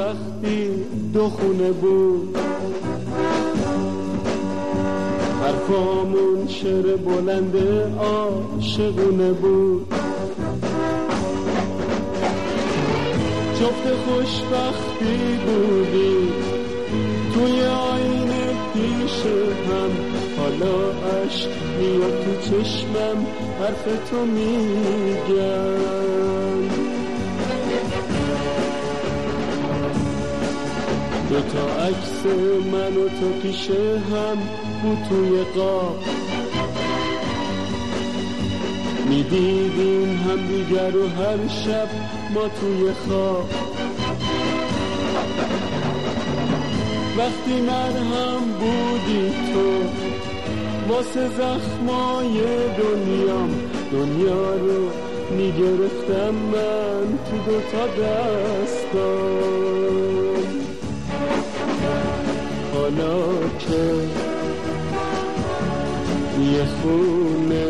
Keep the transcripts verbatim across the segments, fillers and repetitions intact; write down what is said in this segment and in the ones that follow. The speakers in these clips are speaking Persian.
وقتی دو خونه بود، حرفامون شعر بلند عاشقونه بود. جفت خوشبختی بودی توی آینه پیش هم، حالا عشق میاد تو چشمم حرف تو میگم. دو تا عکس من و تو پیش هم بود توی قاب، میدیدیم هم دیگر و هر شب ما توی خواب. وقتی مرهم بودی تو واسه زخمای دنیام، دنیا رو میگرفتم من تو دوتا دستام. حالا که یه خونه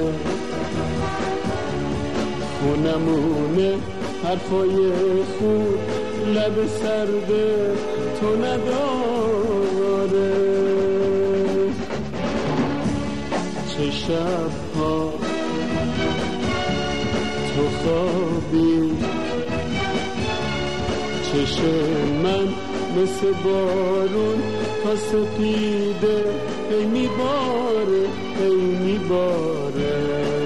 خونمونه، حرفای خود لب سرده تو نداره. چه شبها تو خوابی، چشم من مثل بارون تا سپیده هی میباره هی میباره.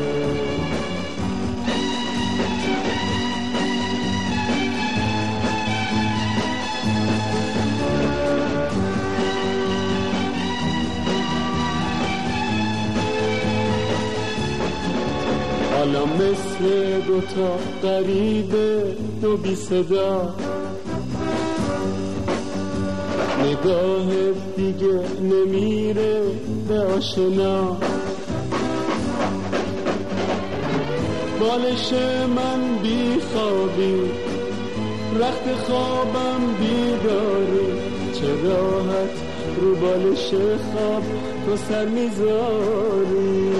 حالا مثل دوتا غریبه دو بی صدا، نگاه دیگه نمیره به آشنا. بالش من بی خوابی، رخت خوابم بیداری، چه راحت رو بالش خواب تو سر میذاری.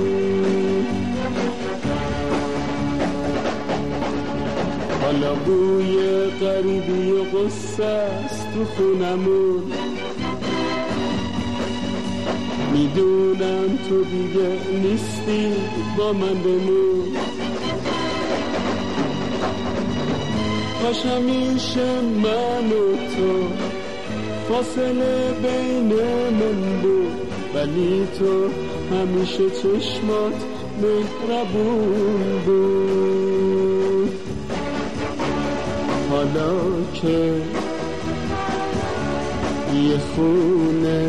حالا بوی غریبی و غصه است تو خونمون، میدونم تو دیگه نیستی با من بمون. کاش همیشه من و تو فاصله بینمون بود، ولی تو همیشه چشمات مهربون بود. حالا که یه خونه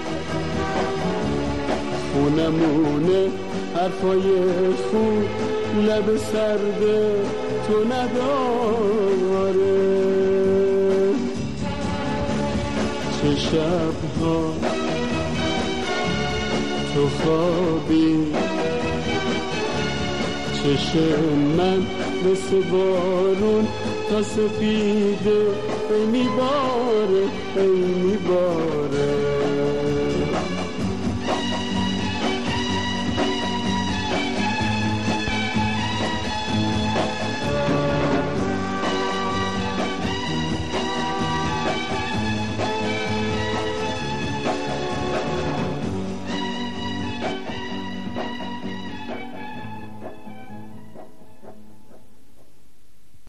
خونمونه، حرفای خوب لب سرده تو نداره. چه شبها تو خوابی، چشم من مثل بارون تا سپیده ای میباره ای میباره.